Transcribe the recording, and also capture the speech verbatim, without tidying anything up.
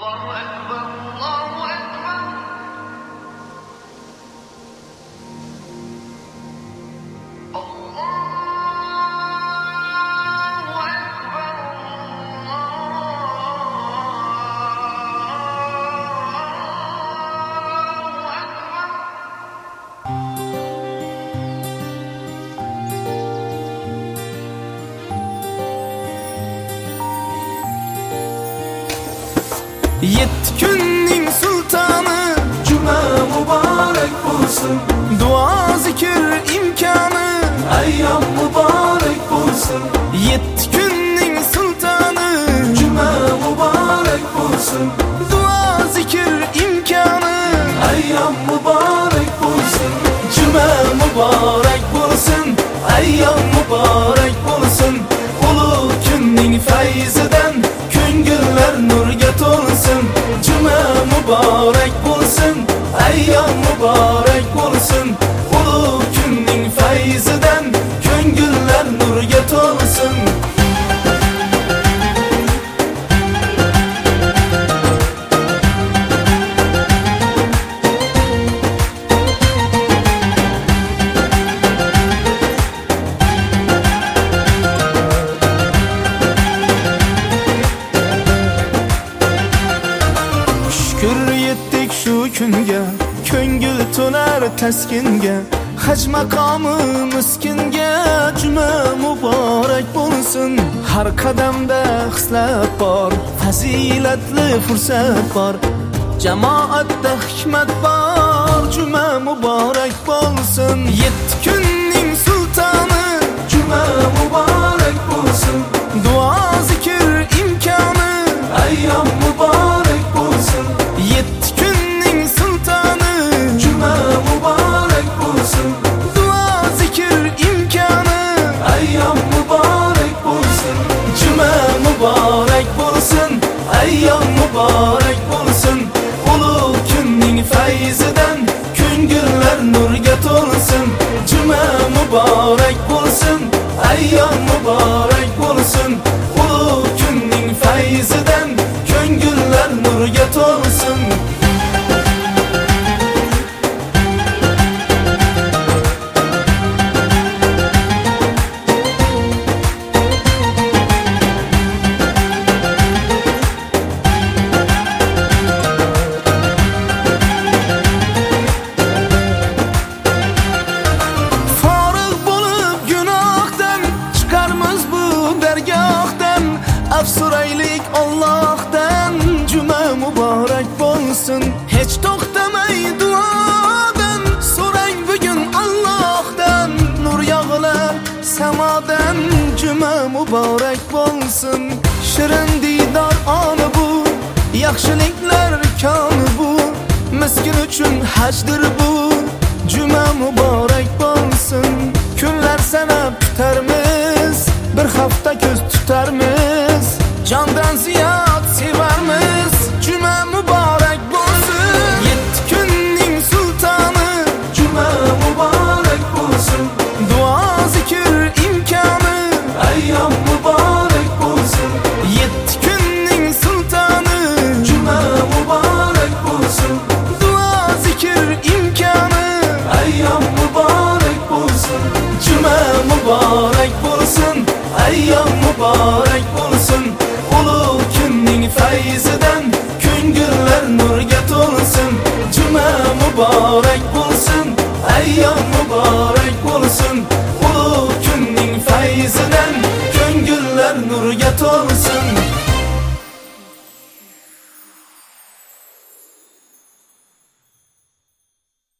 Yetti kunning sultoni Juma muborak bo'lsin. Duo zikr imkoni Ayyom muborak bo'lsin. Yetti kunning sultoni Juma muborak bo'lsin. Duo zikr imkoni Ayyom muborak bo'lsin. Juma muborak bo'lsin, ayyom muborak bo'lsin. Ulug' kunning fayzidan ko'ngillar nurga to'lsin. Juma muborak bo'lsin, ayyom muborak bo'lsin. Ulug' kunning fayzidan ko'ngillar nurga to'lsin. Shukr yetdik shu kunga, ko'ngil to'lar taskinga. Haj maqomi miskinga juma muborak bo'lsin. Har qadamda xislat bor, fazilatli fursat bor. Jamoatda hikmat bor, juma muborak bo'lsin. Yetti kunning sultoni Juma muborak bo'lsin. duo zikr imkoni Ayyom muborak bo'lsin. Yetti kunning sultoni Juma muborak bo'lsin. duo zikr imkoni Ayyom muborak bo'lsin. Juma muborak bo'lsin, ayyom muborak bo'lsin. Ulug' kunning fayzidan ko'ngillar nurga to'lsin. Juma muborak bo'lsin, ayyom muborak bo'lsin. Ulug' kunning fayzidan ko'ngillar nurga to'lsin. Forig' bo'lib gunohdan chiqarmiz bu dargohdan. Afsuraylik Allohdan, juma muborak bo'lsin. Hech to'xtamay duodan so'rang bugun Allohdan. Nur yog'ilar samodan, juma muborak bo'lsin. Shirin diydor oni bu, yaxshiliklar koni bu. Miskin uchun hajdir bu, juma muborak bo'lsin. Kunlar sanab kutarmiz, bir hafta ko'z tutarmiz. Jondan ziyod sevarmiz, juma muborak bo'lsin. Yetti kunning sultoni Juma muborak bo'lsin. duo zikr imkoni Ayyom muborak bo'lsin. Yetti kunning sultoni Juma muborak bo'lsin. duo zikr imkoni Ayyom muborak bo'lsin. Juma muborak bo'lsin, ayyom muborak bo'lsin. Ulug' kunning fayzidan ko'ngillar nurga to'lsin. Juma muborak bo'lsin, ayyom muborak bo'lsin. Ulug' kunning fayzidan